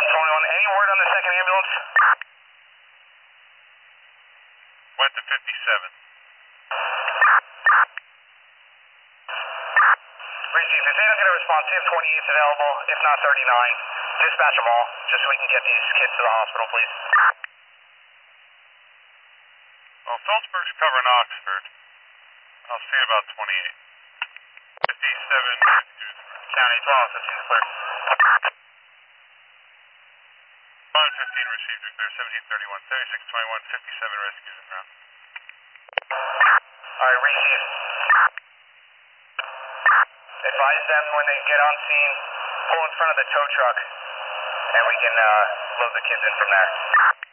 21, any word on the second ambulance? Went to 57. Receive, if they don't get a response, see if 28's available. If not, 39. Dispatch them all, just so we can get these kids to the hospital, please. Well, Phillipsburg's covering Oxford. I'll see about 28. 57. County 12, 15 clear. 515 received and clear, 1731, 7621, 57 rescues en route. Alright, receive. Advise them when they get on scene, pull in front of the tow truck, and we can load the kids in from there.